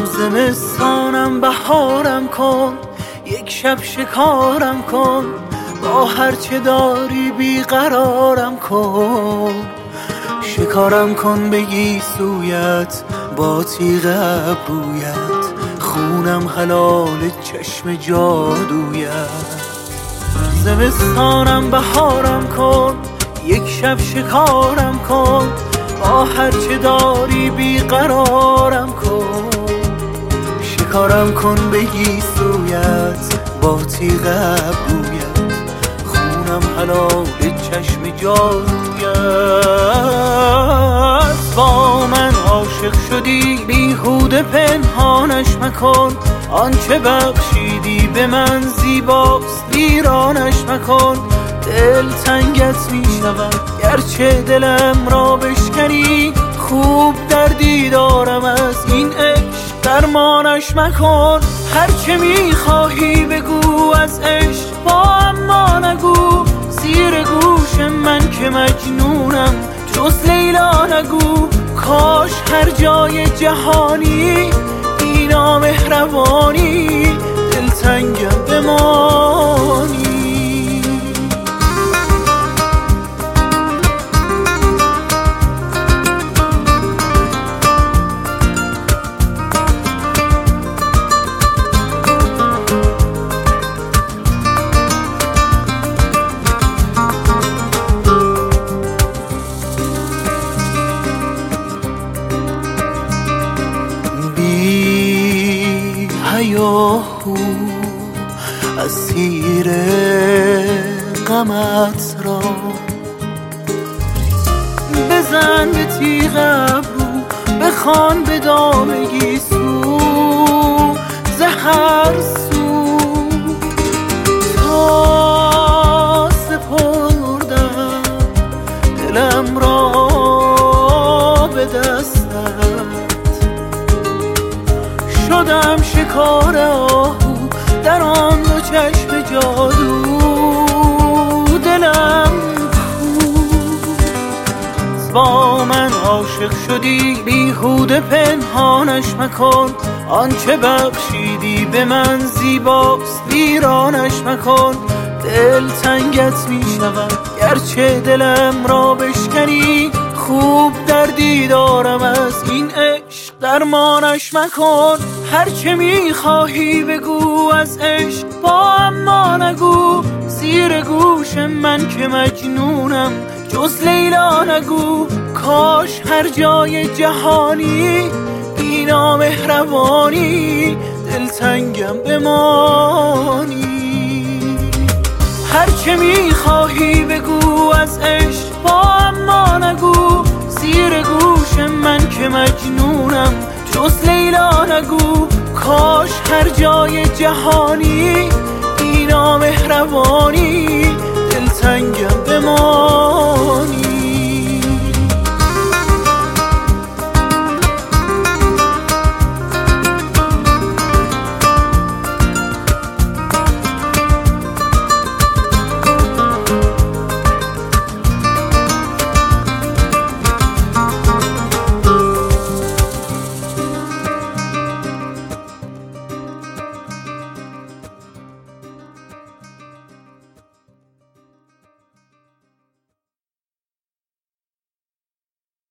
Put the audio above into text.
زمستانم بهارم کن، یک شب شکارم کن، با هرچه داری بیقرارم کن. شکارم کن بگی سویت با تیغ ابرویت، خونم حلال چشم جادویت. زمستانم بهارم کن، یک شب شکارم کن، با هرچه داری بیقرارم کن. شکارم کن بگی سویت با تیغ ابرویت، خونم حلال چشم جادویت. با من عاشق شدی بیهوده پنهانش مکن، آنچه بخشیدی به من زیباست ویرانش مکن. دل تنگت می شود گرچه دلم را بشکنی، خوب دردی دارم از این عشق درمانش مکن. هرچه می خواهی بگو از عشق با اما نگو، زیر گوش من که مجنونم جز لیلا نگو. کاش هر جای جهانی اینا مهربانی، دلتنگم بمانی. هیاهو اسیر غمت را، بزن به تیغ ابرو، بخوان به دام گیسو، زهر سو تا سپردم دلم را به دستت. شدم شکار آهو در آن دو چشم جادو، دلم کو. با من عاشق شدی بیهوده پنهانش مکن، آنچه بخشیدی به من زیباست ویرانش مکن. دل تنگت می شود گرچه دلم را بشکنی، خوب دردی دارم از این عشق درمانش مکن. هرچه می خواهی بگو از عشق با اما نگو، زیر گوش من که مجنونم جز لیلا نگو. کاش هر جای جهانی اینا مهربانی، دلتنگم بمانی. هرچه می خواهی بگو از عشق با اما نگو، زیر گوش من که مجنونم جز لیلا نگو. کاش هر جای جهانی اینا مهربانی،